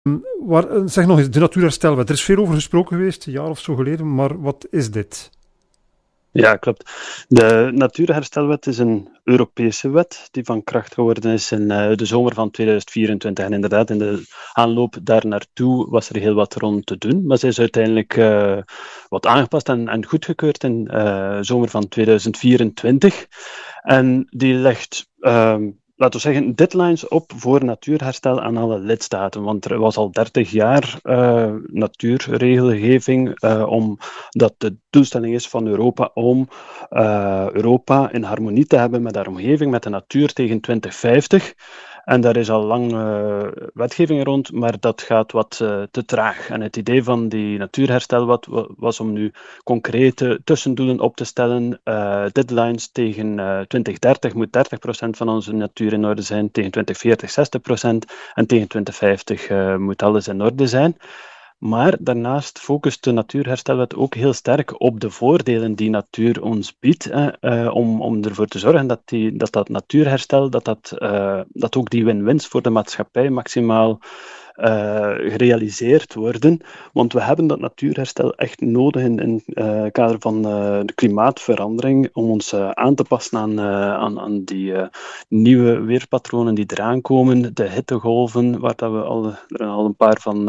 Zeg nog eens, de Natuurherstelwet. Er is veel over gesproken geweest, een jaar of zo geleden, maar wat is dit? Ja, klopt. De Natuurherstelwet is een Europese wet die van kracht geworden is in de zomer van 2024. En inderdaad, in de aanloop daar naartoe was er heel wat rond te doen. Maar ze is uiteindelijk wat aangepast en goedgekeurd in de zomer van 2024. En die legt... laten we zeggen, deadlines op voor natuurherstel aan alle lidstaten. Want er was al 30 jaar natuurregelgeving, omdat de doelstelling is van Europa om Europa in harmonie te hebben met haar omgeving, met de natuur tegen 2050. En daar is al lang wetgeving rond, maar dat gaat wat te traag. En het idee van die natuurherstelwet was om nu concrete tussendoelen op te stellen. Deadlines tegen 2030 moet 30% van onze natuur in orde zijn, tegen 2040 60% en tegen 2050 moet alles in orde zijn. Maar daarnaast focust de Natuurherstelwet ook heel sterk op de voordelen die natuur ons biedt, om ervoor te zorgen dat natuurherstel, dat ook die win-wins voor de maatschappij maximaal gerealiseerd worden. Want we hebben dat natuurherstel echt nodig in het kader van de klimaatverandering, om ons aan te passen aan die nieuwe weerpatronen die eraan komen, de hittegolven, waar dat we al een paar van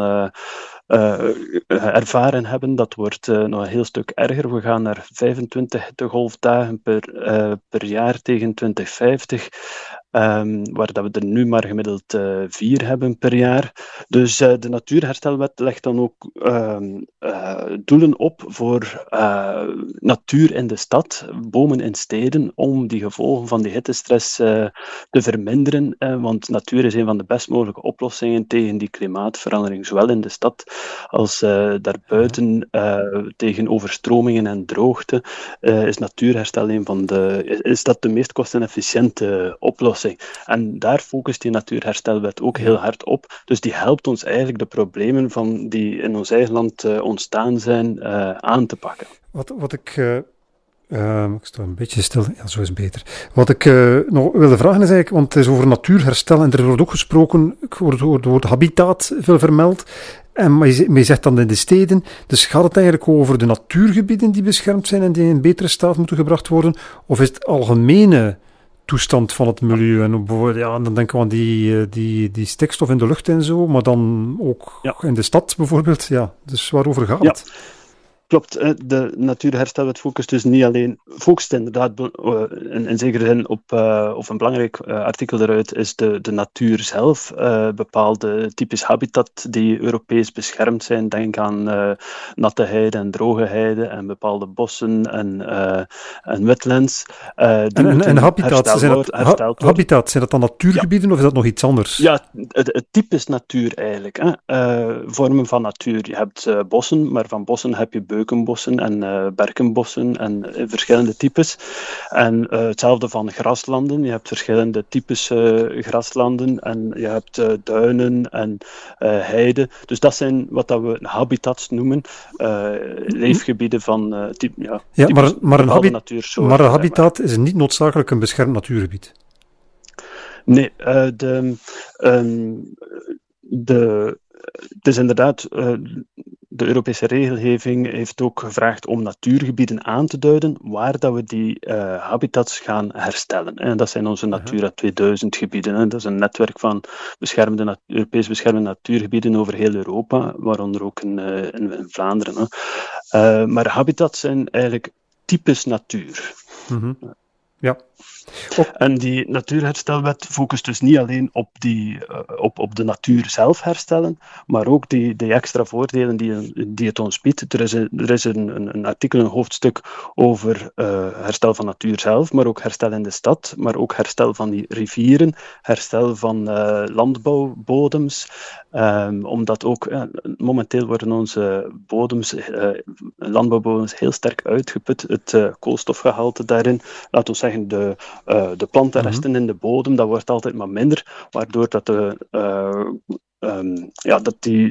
ervaren hebben. Dat wordt nog een heel stuk erger. We gaan naar 25 hittegolfdagen per jaar tegen 2050. Waar dat we er nu maar gemiddeld 4 hebben per jaar. Dus de Natuurherstelwet legt dan ook doelen op voor natuur in de stad, bomen in steden, om die gevolgen van die hittestress te verminderen. Want natuur is een van de best mogelijke oplossingen tegen die klimaatverandering, zowel in de stad als daarbuiten, tegen overstromingen en droogte. Is natuurherstel is dat de meest kostenefficiënte oplossing. En daar focust die Natuurherstelwet ook heel hard op. Dus die helpt ons eigenlijk de problemen die in ons eigen land ontstaan zijn aan te pakken. Wat ik sta een beetje stil. Ja, zo is beter. Wat ik nog wilde vragen is eigenlijk, want het is over natuurherstel en er wordt ook gesproken, ik hoor het woord habitat veel vermeld. Maar je zegt dan in de steden, dus gaat het eigenlijk over de natuurgebieden die beschermd zijn en die in een betere staat moeten gebracht worden? Of is het algemene toestand van het milieu? En dan denken we aan die stikstof in de lucht en zo, maar dan ook in de stad bijvoorbeeld. Ja, dus waarover gaat het? Klopt, de Natuurherstelwet focust inderdaad in zekere zin op, of een belangrijk artikel eruit is de natuur zelf. Bepaalde types habitat die Europees beschermd zijn. Denk aan natte heide en droge heide en bepaalde bossen en wetlands. En habitat, zijn dat dan natuurgebieden of is dat nog iets anders? Ja, het type is natuur eigenlijk. Vormen van natuur. Je hebt bossen, maar van bossen heb je beukenbossen en berkenbossen en verschillende types. En hetzelfde van graslanden. Je hebt verschillende types graslanden en je hebt duinen en heide. Dus dat zijn wat dat we habitats noemen. Leefgebieden van type. Ja, maar een habitat is niet noodzakelijk een beschermd natuurgebied. Nee, het is inderdaad, de Europese regelgeving heeft ook gevraagd om natuurgebieden aan te duiden waar dat we die habitats gaan herstellen. En dat zijn onze Natura 2000 gebieden. Dat is een netwerk van Europees beschermde natuurgebieden over heel Europa, waaronder ook in Vlaanderen. Maar habitats zijn eigenlijk types natuur. Mm-hmm. Ja. En die Natuurherstelwet focust dus niet alleen op de natuur zelf herstellen, maar ook die extra voordelen die het ons biedt. Er is een artikel, een hoofdstuk over herstel van natuur zelf, maar ook herstel in de stad, maar ook herstel van die rivieren, herstel van landbouwbodems, omdat ook momenteel worden onze landbouwbodems heel sterk uitgeput. Het koolstofgehalte daarin, laten we zeggen de plantenresten in de bodem, dat wordt altijd maar minder, waardoor dat die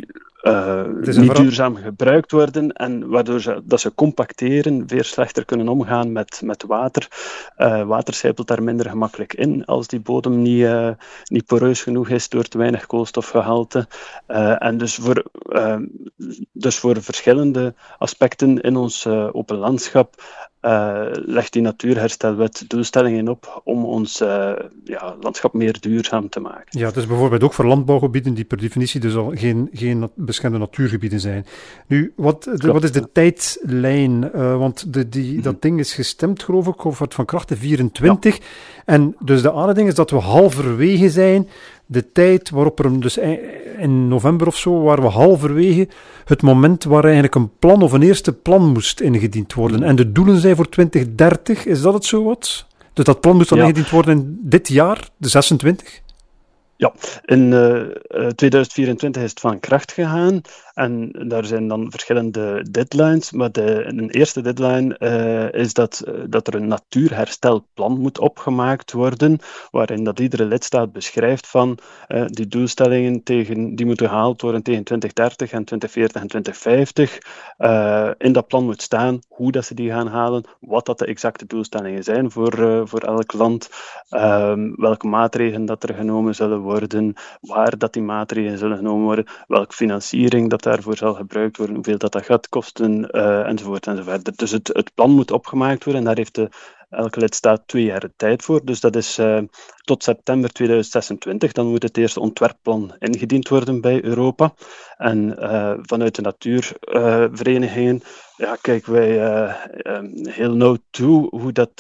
niet duurzaam gebruikt worden en waardoor dat ze compacteren, weer slechter kunnen omgaan met water. Water sijpelt daar minder gemakkelijk in als die bodem niet poreus genoeg is door te weinig koolstofgehalte. En dus voor verschillende aspecten in ons open landschap legt die Natuurherstelwet doelstellingen op om ons landschap meer duurzaam te maken. Ja, dus bijvoorbeeld ook voor landbouwgebieden die per definitie dus al geen beschermde natuurgebieden zijn. Nu, wat is de tijdlijn? Want dat ding is gestemd, geloof ik, of wordt van kracht in 24. Ja. En dus de aardige ding is dat we halverwege zijn. De tijd waarop er dus in november of zo, waren we halverwege het moment waar eigenlijk een plan of een eerste plan moest ingediend worden. En de doelen zijn voor 2030, is dat het zo wat? Dus dat plan moest dan ingediend worden in dit jaar, de 26? Ja, in 2024 is het van kracht gegaan en daar zijn dan verschillende deadlines, maar een eerste deadline is dat er een natuurherstelplan moet opgemaakt worden, waarin dat iedere lidstaat beschrijft van die doelstellingen die moeten gehaald worden tegen 2030 en 2040 en 2050. In dat plan moet staan hoe dat ze die gaan halen, wat dat de exacte doelstellingen zijn voor elk land, welke maatregelen dat er genomen zullen worden, waar dat die maatregelen zullen genomen worden, welke financiering dat daarvoor zal gebruikt worden, hoeveel dat gaat kosten, enzovoort enzoverder. Dus het plan moet opgemaakt worden en daar heeft elke lidstaat 2 jaar de tijd voor. Dus dat is tot september 2026. Dan moet het eerste ontwerpplan ingediend worden bij Europa. En vanuit de natuurverenigingen kijken wij heel nauw toe hoe dat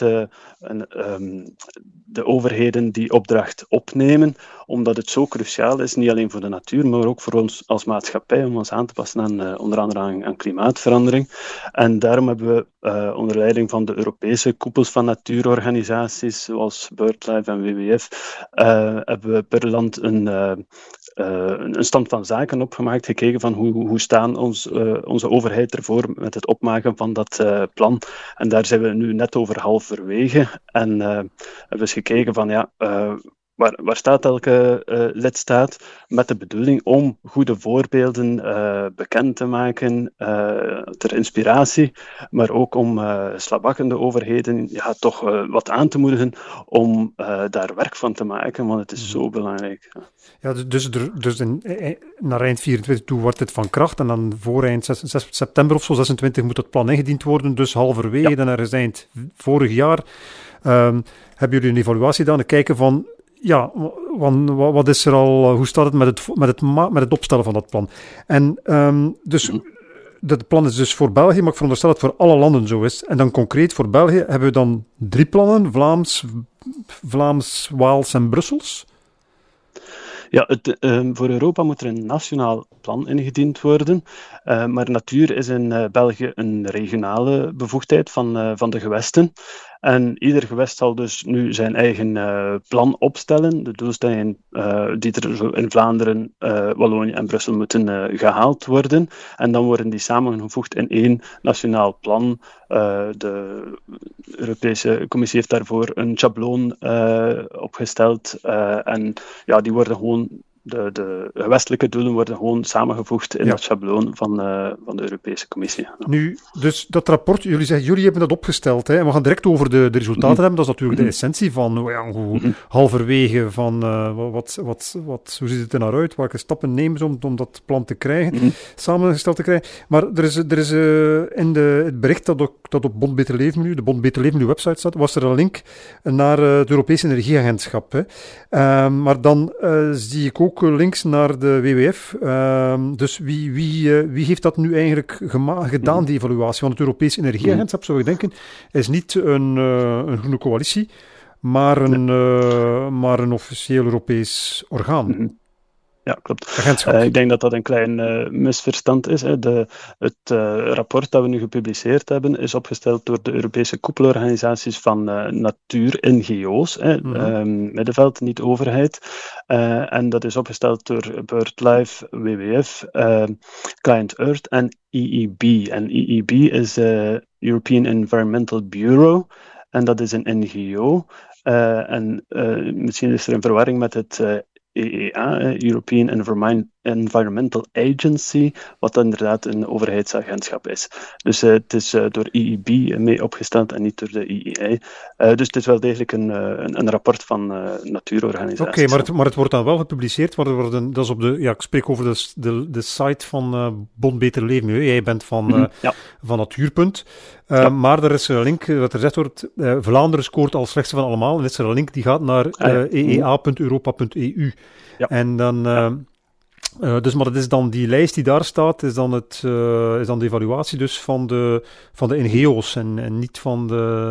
de overheden die opdracht opnemen, omdat het zo cruciaal is, niet alleen voor de natuur, maar ook voor ons als maatschappij, om ons aan te passen aan onder andere aan klimaatverandering. En daarom hebben we onder leiding van de Europese koepels van natuurorganisaties, zoals BirdLife en WWF, hebben we per land een stand van zaken opgemaakt, gekeken van hoe staan onze overheid ervoor met het opmaken van dat plan. En daar zijn we nu net over halverwege. En hebben we eens gekeken van waar staat elke lidstaat, met de bedoeling om goede voorbeelden bekend te maken ter inspiratie, maar ook om slabakkende overheden toch wat aan te moedigen om daar werk van te maken, want het is zo belangrijk. Ja, dus naar eind 24 toe wordt het van kracht en dan voor eind september of zo, 26, moet het plan ingediend worden, dus halverwege, dan ergens eind vorig jaar hebben jullie een evaluatie gedaan en kijken van wat is er al, hoe staat het met het opstellen van dat plan? En dus dat plan is dus voor België, maar ik veronderstel dat het voor alle landen zo is. En dan concreet voor België hebben we dan 3 plannen, Vlaams, Waals en Brussels. Ja, voor Europa moet er een nationaal plan ingediend worden, maar natuur is in België een regionale bevoegdheid van de gewesten. En ieder gewest zal dus nu zijn eigen plan opstellen. De doelstellingen die er zo in Vlaanderen, Wallonië en Brussel moeten gehaald worden. En dan worden die samengevoegd in 1 nationaal plan. De Europese Commissie heeft daarvoor een schabloon opgesteld. En die worden gewoon de gewestelijke doelen worden gewoon samengevoegd in dat schabloon van de Europese Commissie. Ja. Nu, dus dat rapport, jullie zeggen, jullie hebben dat opgesteld, hè, en we gaan direct over de resultaten hebben. Dat is natuurlijk de essentie van hoe halverwege van hoe ziet het er naar uit, welke stappen nemen ze om dat plan te krijgen, samengesteld te krijgen. Maar er is in het bericht dat op Bond Beter Leven nu, de Bond Beter Leven nu website staat, was er een link naar het Europese Energieagentschap. Hè. Maar dan zie ik ook links naar de WWF. Dus wie heeft dat nu eigenlijk gedaan, die evaluatie? Want het Europees Energieagentschap, zou ik denken, is niet een groene coalitie, maar een officieel Europees orgaan. Ja, klopt. Ik denk dat dat een klein misverstand is. Hè. Het rapport dat we nu gepubliceerd hebben is opgesteld door de Europese koepelorganisaties van natuur-NGO's, middenveld, niet overheid. En dat is opgesteld door BirdLife, WWF, Client Earth en EEB. En EEB is European Environmental Bureau en dat is een NGO. En misschien is er een verwarring met het EEA, European Environmental Agency, wat inderdaad een overheidsagentschap is. Dus het is door EEB mee opgesteld en niet door de EEA. Dus het is wel degelijk een rapport van natuurorganisaties. Oké, maar het wordt dan wel gepubliceerd, dat is op ik spreek over de site van Bond Beter Leven. Jij bent van Natuurpunt. Maar er is een link, wat er gezegd wordt, Vlaanderen scoort als slechtste van allemaal. En is er een link die gaat naar eea.europa.eu. Ja. En dan... dus, maar dat is dan die lijst die daar staat, is dan de evaluatie dus van de NGO's en niet van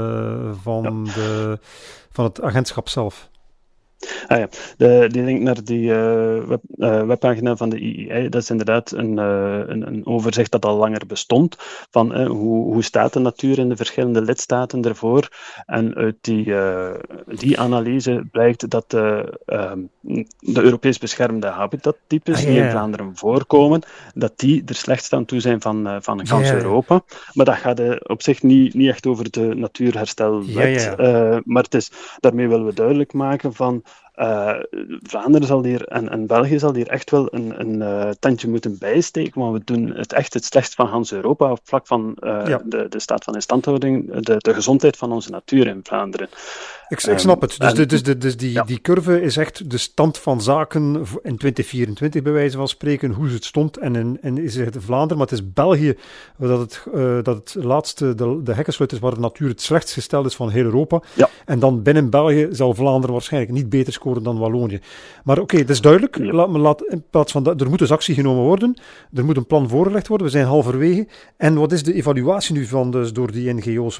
het agentschap zelf. Die link naar die webpagina van de EEA, dat is inderdaad een overzicht dat al langer bestond, van hoe staat de natuur in de verschillende lidstaten ervoor. En uit die analyse blijkt dat de Europees beschermde habitattypes die in Vlaanderen voorkomen, dat die er slechtst aan toe zijn van gans Europa. Maar dat gaat op zich niet echt over de natuurherstelwet. Maar daarmee willen we duidelijk maken van Vlaanderen zal hier en België zal hier echt wel een tandje moeten bijsteken, want we doen het echt het slechtst van Hans Europa op vlak van de staat van instandhouding, de gezondheid van onze natuur in Vlaanderen. Ik snap het. Dus die curve is echt de stand van zaken in 2024, bij wijze van spreken, hoe het stond. En is het Vlaanderen, maar het is België dat het laatste, de hekkensluit is waar de natuur het slechtst gesteld is van heel Europa. Ja. En dan binnen België zal Vlaanderen waarschijnlijk niet beter scoren dan Wallonië. Maar oké, dat is duidelijk. Ja. In plaats van dat, er moet dus actie genomen worden. Er moet een plan voorgelegd worden. We zijn halverwege. En wat is de evaluatie nu van dus door die NGO's?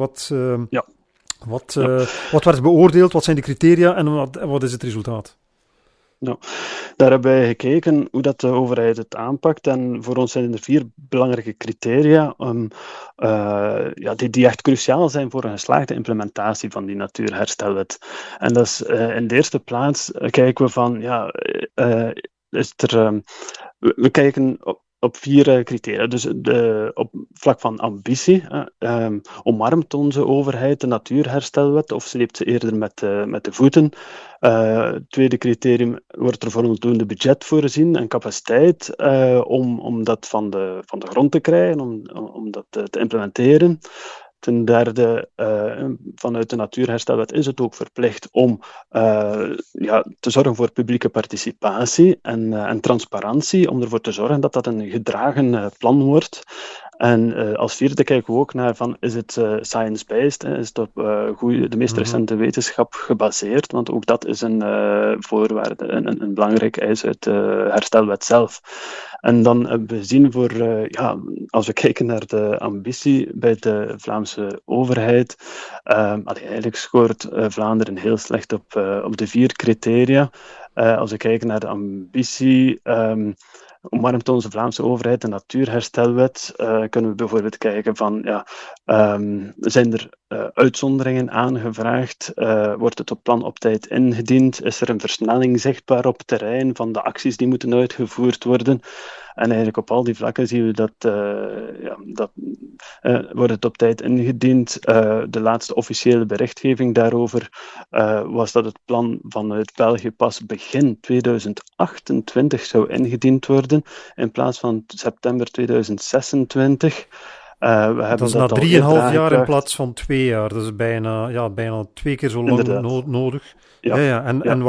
Wat werd beoordeeld? Wat zijn de criteria? En wat is het resultaat? Nou, daar hebben wij gekeken hoe dat de overheid het aanpakt. En voor ons zijn er 4 belangrijke criteria die echt cruciaal zijn voor een geslaagde implementatie van die natuurherstelwet. En dat is in de eerste plaats kijken we van, we kijken op 4 criteria. Dus op vlak van ambitie omarmt onze overheid de natuurherstelwet of sleept ze eerder met de voeten. Tweede criterium, wordt er voldoende budget voorzien en capaciteit om dat van de grond te krijgen, om dat te implementeren. Ten derde, vanuit de natuurherstelwet is het ook verplicht om te zorgen voor publieke participatie en transparantie, om ervoor te zorgen dat dat een gedragen plan wordt. En als vierde kijken we ook naar van, is het science-based, is het op de meest recente wetenschap gebaseerd, want ook dat is een voorwaarde, een belangrijk eis uit de herstelwet zelf. En dan hebben we gezien als we kijken naar de ambitie bij de Vlaamse overheid, eigenlijk scoort Vlaanderen heel slecht op de 4 criteria. Als we kijken naar de ambitie, omarmt onze Vlaamse overheid de natuurherstelwet, kunnen we bijvoorbeeld kijken van, zijn er uitzonderingen aangevraagd? Wordt het plan op tijd ingediend? Is er een versnelling zichtbaar op het terrein van de acties die moeten uitgevoerd worden? En eigenlijk op al die vlakken zien we dat wordt het op tijd ingediend. De laatste officiële berichtgeving daarover was dat het plan vanuit België pas begin 2028 zou ingediend worden, in plaats van september 2026. Dat is na 3,5 jaar in plaats van 2 jaar. Dat is bijna 2 keer zo lang nodig. Ja. En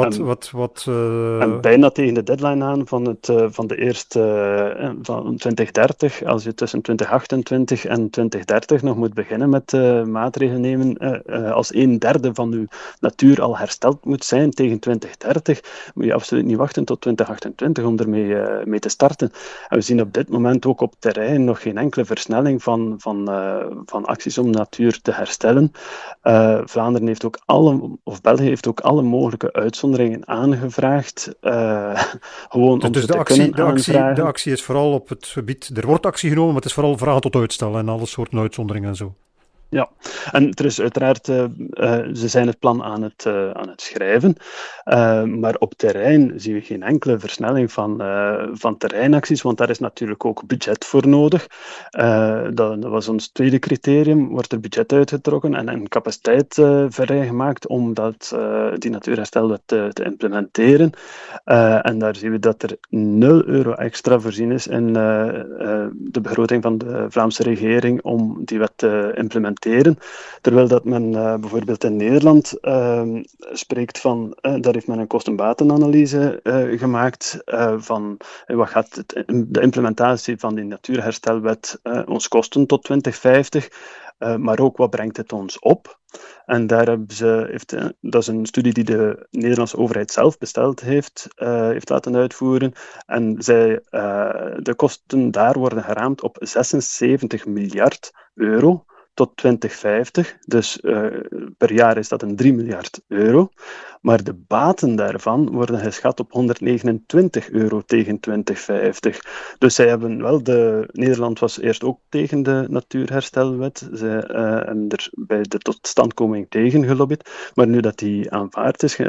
bijna tegen de deadline aan van de eerste van 2030. Als je tussen 2028 en 2030 nog moet beginnen met maatregelen nemen, als 1/3 van uw natuur al hersteld moet zijn tegen 2030, moet je absoluut niet wachten tot 2028 om ermee mee te starten. En we zien op dit moment ook op terrein nog geen enkele versnelling van acties om natuur te herstellen. Vlaanderen heeft ook België heeft ook alle mogelijke uitzonderingen aangevraagd. Gewoon om dus te kunnen aanvragen. De actie is vooral op het gebied, er wordt actie genomen, maar het is vooral vragen tot uitstel en alle soorten uitzonderingen en zo. Ja, en er is uiteraard, ze zijn het plan aan het schrijven, maar op terrein zien we geen enkele versnelling van terreinacties, want daar is natuurlijk ook budget voor nodig. Dat was ons tweede criterium, wordt er budget uitgetrokken en capaciteit vrijgemaakt om die natuurherstelwet te implementeren. En daar zien we dat er €0 extra voorzien is in de begroting van de Vlaamse regering om die wet te implementeren. Terwijl dat men bijvoorbeeld in Nederland spreekt van, daar heeft men een kosten-batenanalyse gemaakt van wat gaat de implementatie van die natuurherstelwet ons kosten tot 2050, maar ook wat brengt het ons op. En daar dat is een studie die de Nederlandse overheid zelf besteld heeft laten uitvoeren. En de kosten daar worden geraamd op €76 miljard tot 2050. Dus per jaar is dat een €3 miljard. Maar de baten daarvan worden geschat op €129 tegen 2050. Dus zij hebben wel Nederland was eerst ook tegen de natuurherstelwet. Ze hebben er bij de totstandkoming tegen gelobbyd. Maar nu dat die aanvaard is,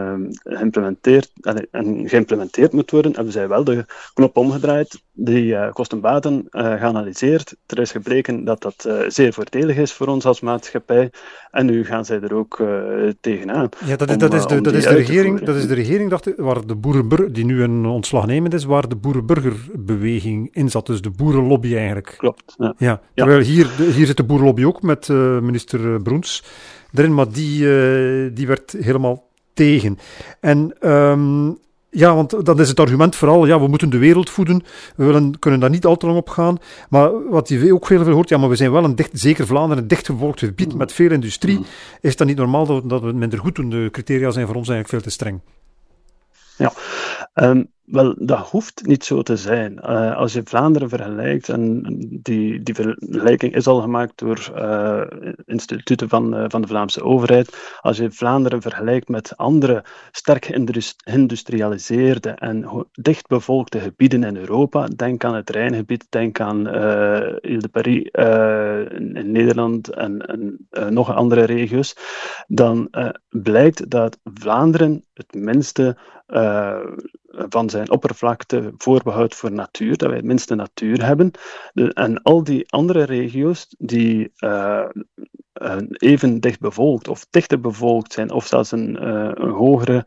geïmplementeerd moet worden, hebben zij wel de knop omgedraaid, die kosten-baten geanalyseerd. Er is gebleken dat dat zeer voordelig is voor ons als maatschappij. En nu gaan zij er ook tegenaan. Ja, dat is de regering, waar de boerenburger, die nu een ontslagnemend is, waar de boerenburgerbeweging in zat. Dus de boerenlobby eigenlijk. Klopt. Ja. Terwijl hier zit de boerenlobby ook met minister Broens erin, maar die werd helemaal tegen. En ja, want dat is het argument vooral, we moeten de wereld voeden, kunnen daar niet al te lang op gaan. Maar wat je ook veel hoort, maar we zijn wel zeker Vlaanderen, een dichtbevolkt gebied met veel industrie. Is dat niet normaal dat we het minder goed doen? De criteria zijn voor ons eigenlijk veel te streng. Ja, wel, dat hoeft niet zo te zijn. Als je Vlaanderen vergelijkt, en die vergelijking is al gemaakt door instituten van de Vlaamse overheid, als je Vlaanderen vergelijkt met andere sterk geïndustrialiseerde en dichtbevolkte gebieden in Europa, denk aan het Rijngebied, denk aan Ile de Paris in Nederland en nog andere regio's, dan blijkt dat Vlaanderen het minste van zijn oppervlakte voorbehoudt voor natuur, dat wij het minste natuur hebben. En al die andere regio's die even dicht bevolkt of dichter bevolkt zijn, of zelfs een hogere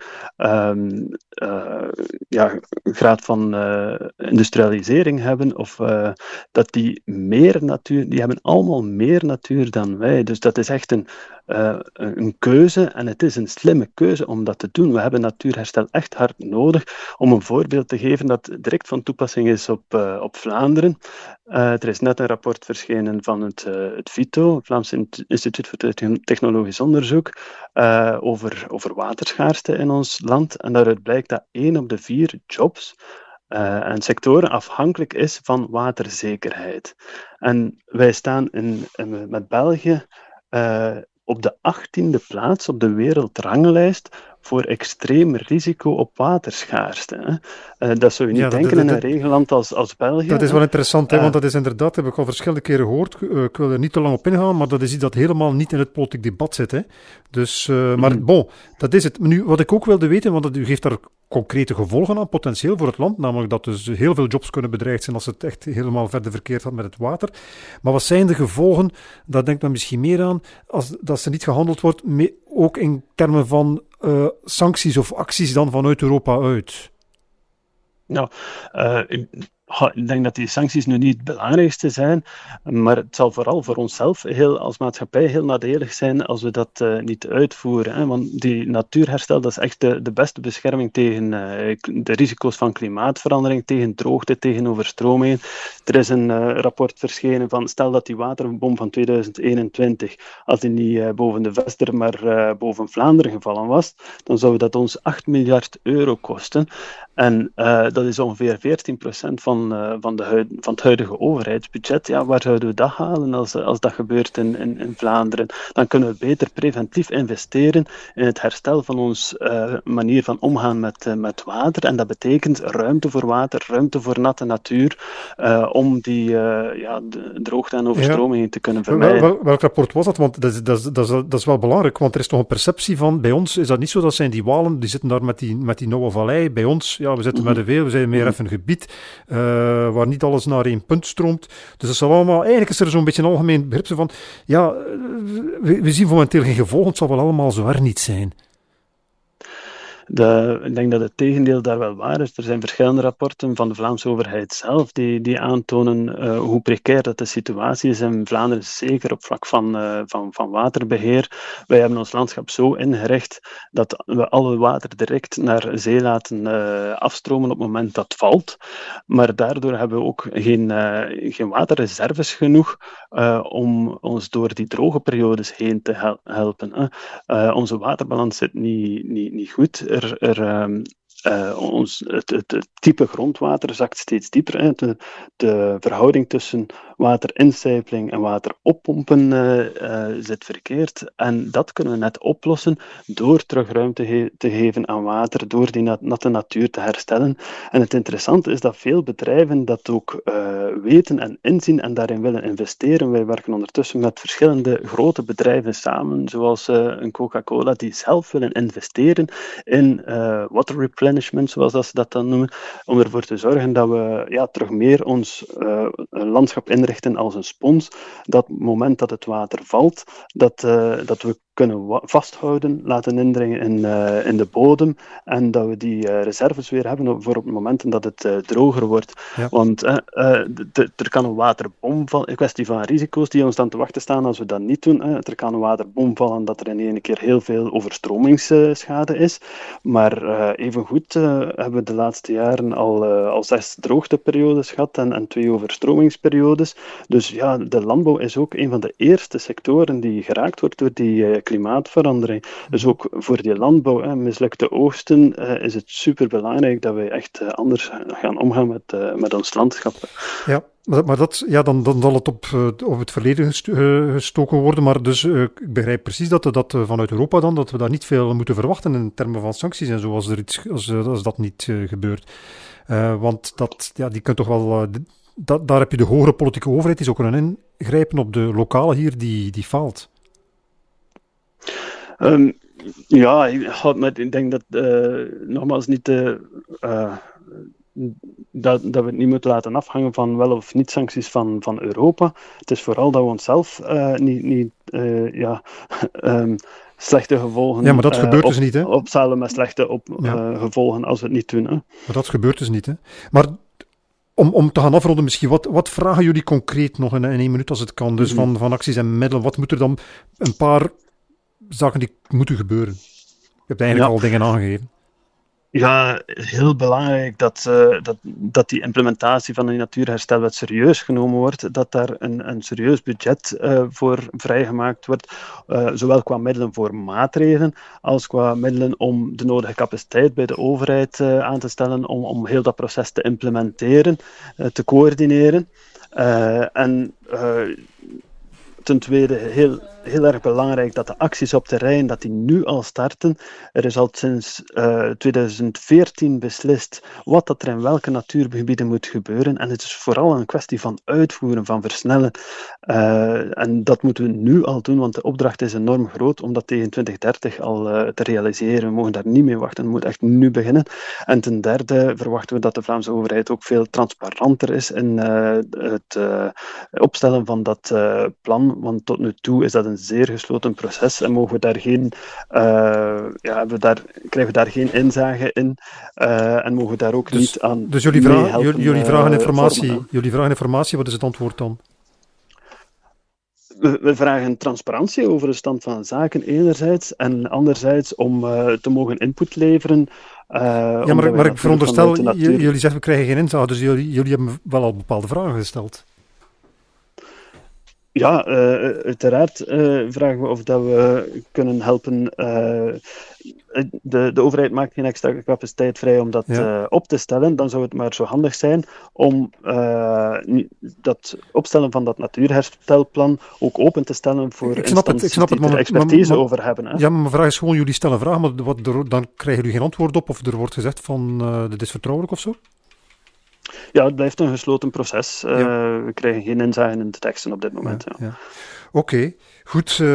graad van industrialisering hebben, of dat die hebben allemaal meer natuur dan wij. Dus dat is echt een keuze, en het is een slimme keuze om dat te doen. We hebben natuurherstel echt hard nodig. Om een voorbeeld te geven dat direct van toepassing is op Vlaanderen. Er is net een rapport verschenen van het VITO, het Vlaams Instituut voor Technologisch Onderzoek, over waterschaarste in ons land. En daaruit blijkt dat 1 op de 4 jobs en sectoren afhankelijk is van waterzekerheid. En wij staan met België op de 18e plaats op de wereldranglijst voor extreem risico op waterschaarste. Dat zou je niet denken in een regenland als België. Dat is wel interessant, want dat is inderdaad, heb ik al verschillende keren gehoord. Ik wil er niet te lang op ingaan, maar dat is iets dat helemaal niet in het politiek debat zit. Hè. Dus, maar bon, dat is het. Nu, wat ik ook wilde weten, want u geeft daar concrete gevolgen aan, potentieel voor het land, namelijk dat dus heel veel jobs kunnen bedreigd zijn als het echt helemaal verder verkeerd gaat met het water. Maar wat zijn de gevolgen, daar denkt men misschien meer aan, als dat ze niet gehandeld wordt, ook in termen van sancties of acties dan vanuit Europa uit? Nou, ik denk dat die sancties nu niet het belangrijkste zijn, maar het zal vooral voor onszelf als maatschappij heel nadelig zijn als we dat niet uitvoeren. Hè? Want die natuurherstel, dat is echt de beste bescherming tegen de risico's van klimaatverandering, tegen droogte, tegen overstromingen. Er is een rapport verschenen van, stel dat die waterbom van 2021, als die niet boven de Vester, maar boven Vlaanderen gevallen was, dan zou dat ons €8 miljard kosten. En dat is ongeveer 14% van van het huidige overheidsbudget, ja, waar zouden we dat halen als dat gebeurt in Vlaanderen? Dan kunnen we beter preventief investeren in het herstel van ons manier van omgaan met water. En dat betekent ruimte voor water, ruimte voor natte natuur, om die droogte en overstromingen te kunnen vermijden. Welk rapport was dat? Want dat is wel belangrijk, want er is toch een perceptie van, bij ons is dat niet zo, dat zijn die Walen, die zitten daar met die nauwe vallei. Bij ons, ja, we zitten met de veel, we zijn meer even een gebied waar niet alles naar één punt stroomt. Dus dat is allemaal, eigenlijk is er zo'n beetje een algemeen begrip van, ja, we zien momenteel geen gevolgen, het zal wel allemaal zo erg niet zijn. Ik denk dat het tegendeel daar wel waar is. Er zijn verschillende rapporten van de Vlaamse overheid zelf die aantonen hoe precair dat de situatie is in Vlaanderen, zeker op vlak van waterbeheer. Wij hebben ons landschap zo ingericht dat we alle water direct naar zee laten afstromen op het moment dat het valt. Maar daardoor hebben we ook geen waterreserves genoeg om ons door die droge periodes heen te helpen. Onze waterbalans zit niet goed. Het type grondwater zakt steeds dieper. De verhouding tussen waterincijpeling en water oppompen zit verkeerd. En dat kunnen we net oplossen door terug ruimte te geven aan water, door die natte natuur te herstellen. En het interessante is dat veel bedrijven dat ook weten en inzien en daarin willen investeren. Wij werken ondertussen met verschillende grote bedrijven samen, zoals een Coca-Cola, die zelf willen investeren in water replenishment, zoals dat ze dat dan noemen, om ervoor te zorgen dat we terug meer ons landschap inrichten als een spons. Dat moment dat het water valt, dat we kunnen vasthouden, laten indringen in de bodem en dat we die reserves weer hebben voor op momenten dat het droger wordt. Ja. Want er kan een waterbom vallen, een kwestie van risico's die ons dan te wachten staan als we dat niet doen. Er kan een waterbom vallen dat er in één keer heel veel overstromingsschade is, maar evengoed hebben we de laatste jaren al 6 droogteperiodes gehad en 2 overstromingsperiodes. Dus ja, de landbouw is ook een van de eerste sectoren die geraakt wordt door die klimaatverandering. Dus ook voor die landbouw, mislukte oogsten, is het superbelangrijk dat wij echt anders gaan omgaan met ons landschap. Ja, maar dan zal het op het verleden gestoken worden. Maar dus ik begrijp precies dat vanuit Europa dan, dat we daar niet veel moeten verwachten in termen van sancties en zo, als dat niet gebeurt. Want die kunt toch wel... daar heb je de hogere politieke overheid, die zou kunnen ingrijpen op de lokale hier, die faalt. Maar ik denk dat nogmaals niet dat we het niet moeten laten afhangen van wel of niet sancties van Europa. Het is vooral dat we onszelf niet slechte gevolgen maar dat gebeurt dus niet, hè? Opzalen met slechte gevolgen als we het niet doen. Hè? Maar dat gebeurt dus niet, hè? Maar om te gaan afronden misschien, wat vragen jullie concreet nog in 1 minuut als het kan? Dus van acties en middelen, wat moet er dan een paar zaken die moeten gebeuren? Je hebt eigenlijk al dingen aangegeven. Ja, heel belangrijk dat die implementatie van de natuurherstelwet serieus genomen wordt, dat daar een serieus budget voor vrijgemaakt wordt, zowel qua middelen voor maatregelen, als qua middelen om de nodige capaciteit bij de overheid aan te stellen, om heel dat proces te implementeren, te coördineren. Ten tweede, heel erg belangrijk dat de acties op terrein, dat die nu al starten. Er is al sinds 2014 beslist wat dat er in welke natuurgebieden moet gebeuren. En het is vooral een kwestie van uitvoeren, van versnellen. En dat moeten we nu al doen, want de opdracht is enorm groot om dat tegen 2030 al te realiseren. We mogen daar niet mee wachten, we moeten echt nu beginnen. En ten derde verwachten we dat de Vlaamse overheid ook veel transparanter is in het opstellen van dat plan. Want tot nu toe is dat een zeer gesloten proces en mogen we daar krijgen we daar geen inzage in en mogen we daar ook niet aan. Dus jullie vragen informatie, wat is het antwoord dan? We vragen transparantie over de stand van zaken enerzijds en anderzijds om te mogen input leveren. Maar ik veronderstel, jullie zeggen we krijgen geen inzage, dus jullie hebben wel al bepaalde vragen gesteld. Ja, uiteraard vragen we of dat we kunnen helpen. De overheid maakt geen extra capaciteit vrij om dat op te stellen. Dan zou het maar zo handig zijn om dat opstellen van dat natuurherstelplan ook open te stellen voor instanties die er expertise over hebben. Hè? Ja, maar mijn vraag is gewoon, jullie stellen vragen, maar dan krijgen jullie geen antwoord op, of er wordt gezegd van dit is vertrouwelijk of zo? Ja, het blijft een gesloten proces. We krijgen geen inzage in de teksten op dit moment. Ja. Oké, goed.